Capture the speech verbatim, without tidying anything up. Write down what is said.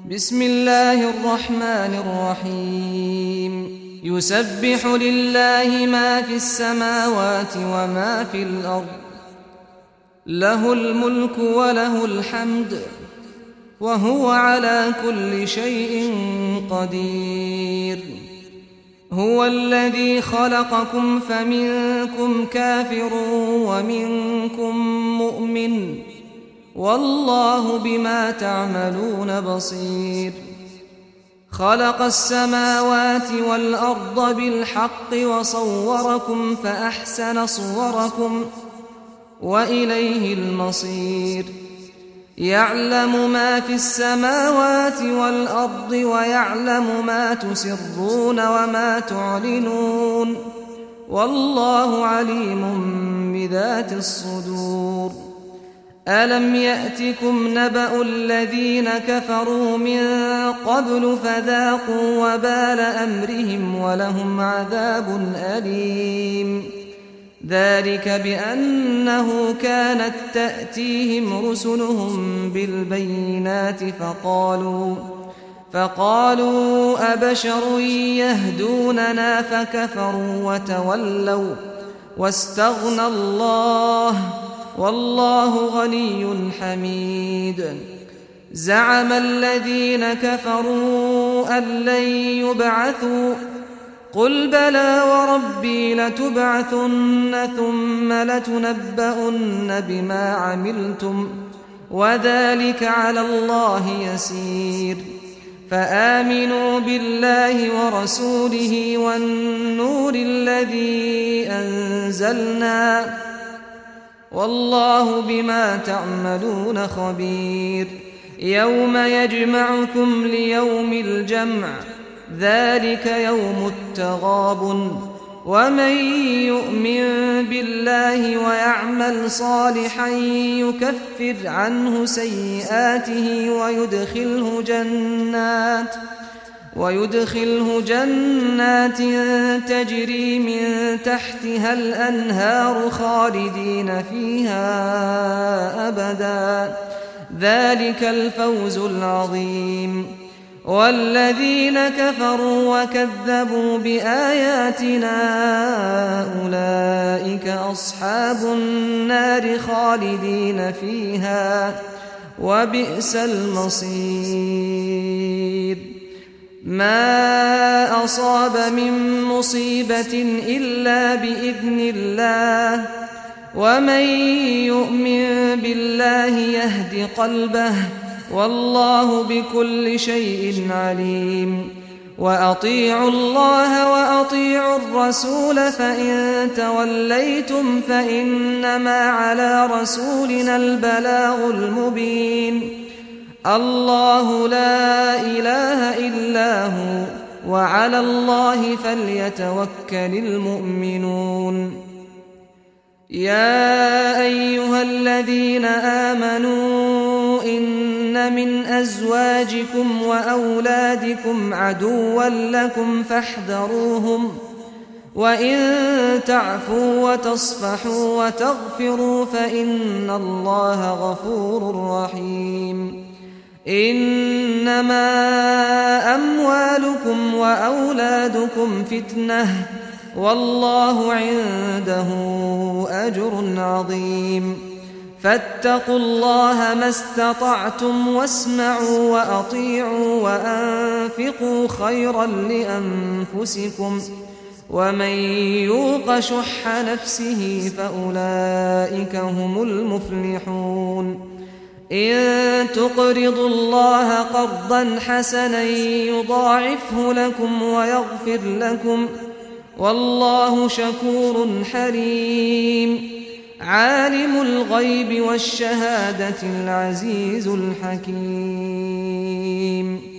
بسم الله الرحمن الرحيم يسبح لله ما في السماوات وما في الأرض له الملك وله الحمد وهو على كل شيء قدير هو الذي خلقكم فمنكم كافر ومنكم مؤمن والله بما تعملون بصير خلق السماوات والأرض بالحق وصوركم فأحسن صوركم وإليه المصير يعلم ما في السماوات والأرض ويعلم ما تسرون وما تعلنون والله عليم بذات الصدور ألم يأتكم نبأ الذين كفروا من قبل فذاقوا وبال أمرهم ولهم عذاب أليم ذلك بأنه كانت تأتيهم رسلهم بالبينات فقالوا فقالوا أبشر يهدوننا فكفروا وتولوا واستغنى الله والله غني حميد زعم الذين كفروا أن لن يبعثوا قل بلى وربي لتبعثن ثم لتنبؤن بما عملتم وذلك على الله يسير فآمنوا بالله ورسوله والنور الذي أنزلنا والله بما تعملون خبير يوم يجمعكم ليوم الجمع ذلك يوم التغابن ومن يؤمن بالله ويعمل صالحا يكفر عنه سيئاته ويدخله جنات ويدخله جنات تجري من تحتها الأنهار خالدين فيها أبدا ذلك الفوز العظيم والذين كفروا وكذبوا بآياتنا أولئك أصحاب النار خالدين فيها وبئس المصير ما أصاب من مصيبة إلا بإذن الله ومن يؤمن بالله يهد قلبه والله بكل شيء عليم وأطيعوا الله وأطيعوا الرسول فإن توليتم فإنما على رسولنا البلاغ المبين الله لا إله إلا هو وعلى الله فليتوكل المؤمنون يا أيها الذين آمنوا إن من أزواجكم وأولادكم عدوا لكم فاحذروهم وإن تعفوا وتصفحوا وتغفروا فإن الله غفور رحيم إنما أموالكم وأولادكم فتنة والله عنده أجر عظيم فاتقوا الله ما استطعتم واسمعوا وأطيعوا وأنفقوا خيرا لأنفسكم ومن يوق شح نفسه فأولئك هم المفلحون إن تقرضوا الله قرضا حسنا يضاعفه لكم ويغفر لكم والله شكور حليم عالم الغيب والشهادة العزيز الحكيم